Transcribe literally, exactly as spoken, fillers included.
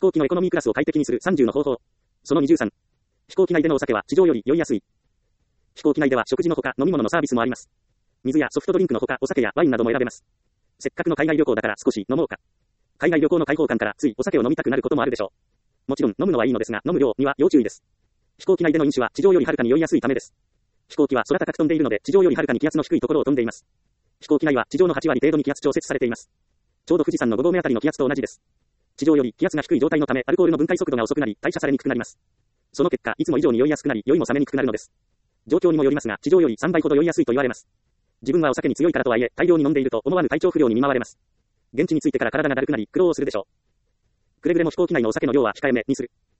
行機のエコノミークラスを快適にするさんじゅうの方法。そのにじゅうさん。飛行機内でのお酒は地上より酔いやすい。飛行機内では食事のほか飲み物のサービスもあります。水やソフトドリンクのほかお酒やワインなども選べます。せっかくの海外旅行だから少し飲もうか。海外旅行の開放感からついお酒を飲みたくなることもあるでしょう。もちろん飲むのはいいのですが飲む量には要注意です。飛行機内での飲酒は地上よりはるかに酔いやすいためです。飛行機は空高く飛んでいるので地上よりはるかに気圧の低いところを飛んでいます。飛行機内は地上のはちわり程度に気圧調節されています。ちょうど富士山のご合目あたりの気圧と同じです。地上より気圧が低い状態のためアルコールの分解速度が遅くなり代謝されにくくなります。その結果いつも以上に酔いやすくなり酔いも冷めにくくなるのです。状況にもよりますが地上よりさんばいほど酔いやすいと言われます。自分はお酒に強いからとはいえ大量に飲んでいると思わぬ体調不良に見舞われます。現地に着いてから体がだるくなり苦労をするでしょう。くれぐれも飛行機内のお酒の量は控えめにする。